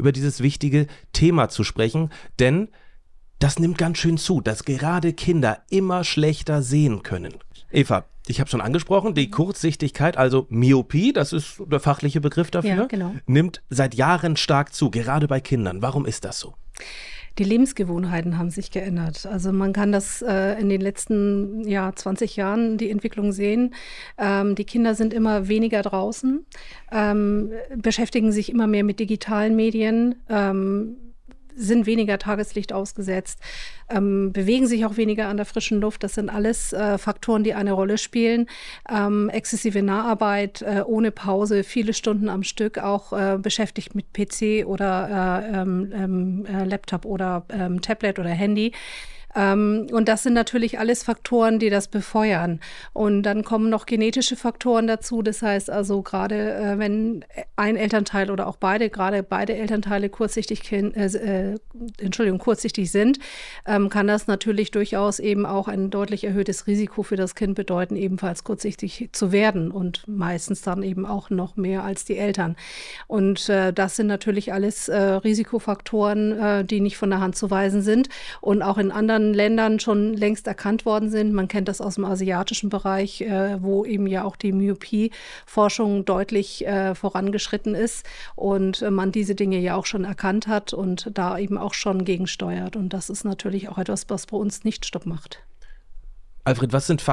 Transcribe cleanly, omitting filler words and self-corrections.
über dieses wichtige Thema zu sprechen, denn das nimmt ganz schön zu, dass gerade Kinder immer schlechter sehen können. Eva, ich habe schon angesprochen, die Kurzsichtigkeit, also Myopie, das ist der fachliche Begriff dafür, Ja, genau. nimmt seit Jahren stark zu, gerade bei Kindern. Warum ist das so? Die Lebensgewohnheiten haben sich geändert. Also man kann das in den letzten 20 Jahren die Entwicklung sehen. Die Kinder sind immer weniger draußen, beschäftigen sich immer mehr mit digitalen Medien, sind weniger Tageslicht ausgesetzt, bewegen sich auch weniger an der frischen Luft. Das sind alles Faktoren, die eine Rolle spielen. Exzessive Naharbeit, ohne Pause, viele Stunden am Stück, auch beschäftigt mit PC oder Laptop oder Tablet oder Handy. Und das sind natürlich alles Faktoren, die das befeuern. Und dann kommen noch genetische Faktoren dazu. Das heißt also, gerade wenn ein Elternteil oder auch gerade beide Elternteile kurzsichtig sind, kann das natürlich durchaus eben auch ein deutlich erhöhtes Risiko für das Kind bedeuten, ebenfalls kurzsichtig zu werden und meistens dann eben auch noch mehr als die Eltern. Und das sind natürlich alles Risikofaktoren, die nicht von der Hand zu weisen sind und auch in anderen Ländern schon längst erkannt worden sind. Man kennt das aus dem asiatischen Bereich, wo eben ja auch die Myopie-Forschung deutlich vorangeschritten ist und man diese Dinge ja auch schon erkannt hat und da eben auch schon gegensteuert. Und das ist natürlich auch etwas, was bei uns nicht Stopp macht. Alfred, was sind